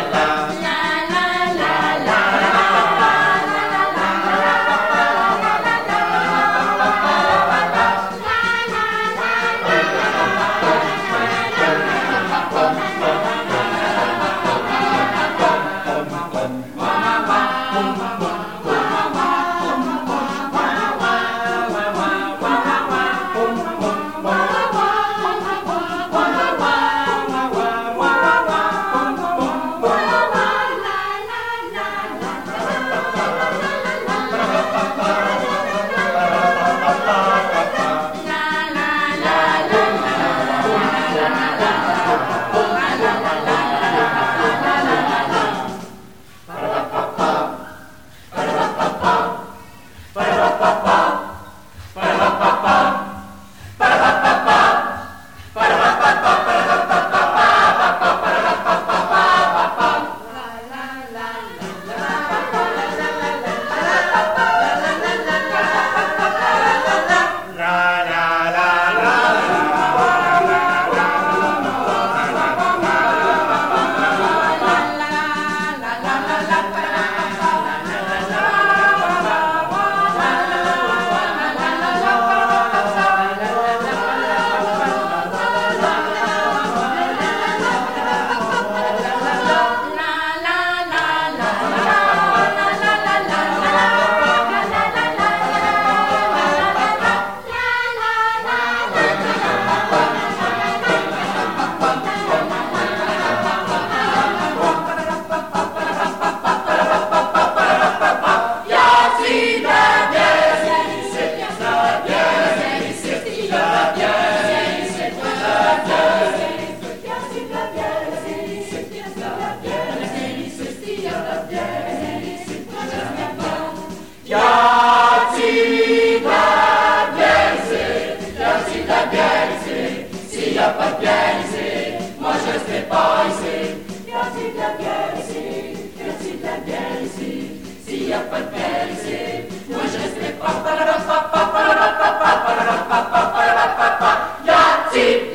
S'il n'y a pas de bière ici, moi je resterai pas ici. Y'a-t-il de la bière ici? Y'a-t-il de la bière ici? S'il n'y a pas de bière ici, moi je resterai pas. Y'a-t-il